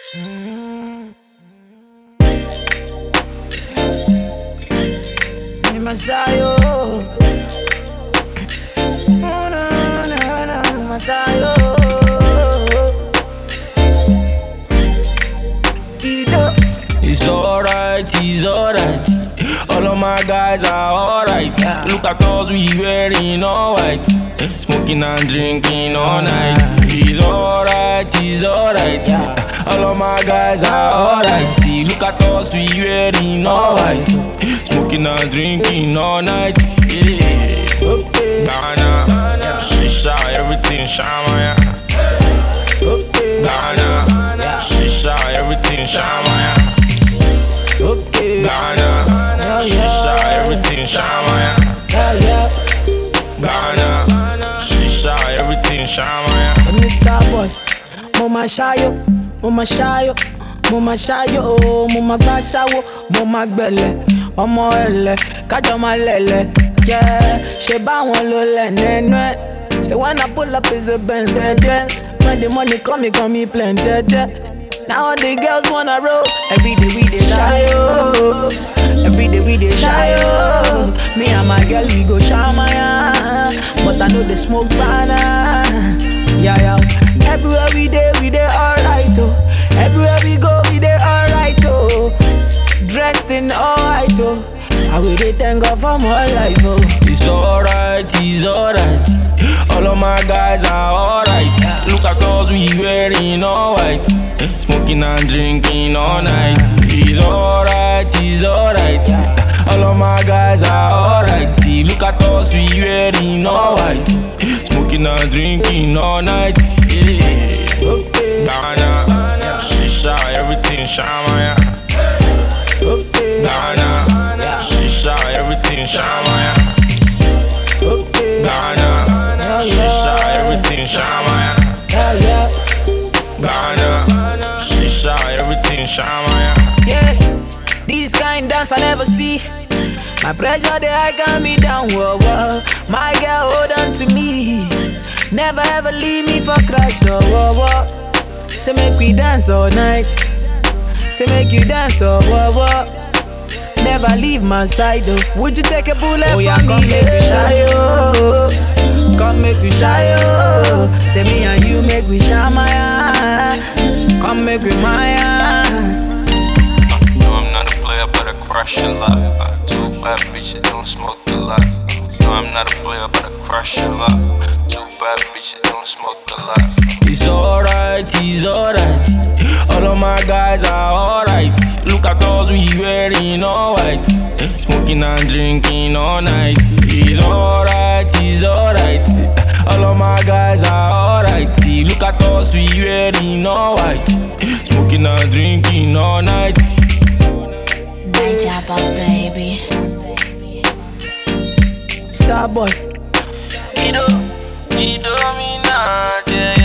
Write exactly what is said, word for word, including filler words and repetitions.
Mm. Masayo, oh, no, no, no, Masayo. It's alright, it's alright. All of my guys are alright. Yeah. Look at us, we wearing all white, smoking and drinking all night. It's alright, it's alright. Yeah. All of my guys are alright. Look at us, we wearing all white, smoking and drinking all night. Yeah. Okay. Ghana, shisha, everything shamaya. Okay. Ghana, shisha, everything shamaya. Okay. Ghana, shisha, everything shamaya. Ghana, shisha, everything shamaya. I'm Mister Boy, Mama Shayo, Mama Shayo, Mama Shayo, oh, Mama Gashawo, Mama Gbele, Omo Ele, Kajoma Lele, yeah, Sheba won lo le nene. Say when I pull up is a Benz, Benz, Benz. When the money come, me come me plenty. Now all the girls wanna roll. Every day we dey shy oh. Every day we dey shy oh. Me and my girl we go shamaya, but I know they smoke banana. Yeah yeah. Everywhere we dey we dey alright oh. Everywhere we go we dey alright oh. Dressed in all white oh. I will dey thank God for my life oh. It's alright, it's alright. All of my guys are alright. Yeah. Look at us, we wearing all white, smoking and drinking all night. It's alright, it's alright. Yeah. All of my guys are alright. Look at us, we wearing all white, smoking and drinking all night. Yeah. Okay. Ghana, shisha, everything shamaya. Okay. Ghana, shisha, everything shamaya. Okay. Ghana, shisha, everything shamaya. Ghana, shisha, everything shamaya. Yeah, this kind dance I never see. My pressure there I can be down, whoa, whoa. My girl hold on to me, never ever leave me for crash, oh, whoa, whoa. Say make we dance all night, say make you dance, oh, whoa, whoa. Never leave my side, oh. Would you take a bullet oh, yeah, for me? Come make we shy, oh. Come make we shy, oh. Say me and you make we shamaya. Come make we maya. No, I'm not a player, but I crush a lot. uh, Two bad bitches don't smoke a lot. No, I'm not a player, but I crush a lot. Two bad bitches don't smoke a lot. It's alright, it's alright. All of my guys are alright. Look at us, we wearing all white, smoking and drinking all night. It's alright, it's alright. All of my guys are alright. Look at us, we wearing all white, smoking and drinking all night. Deja Boss baby. Star Boy. You know, you know me now, yeah.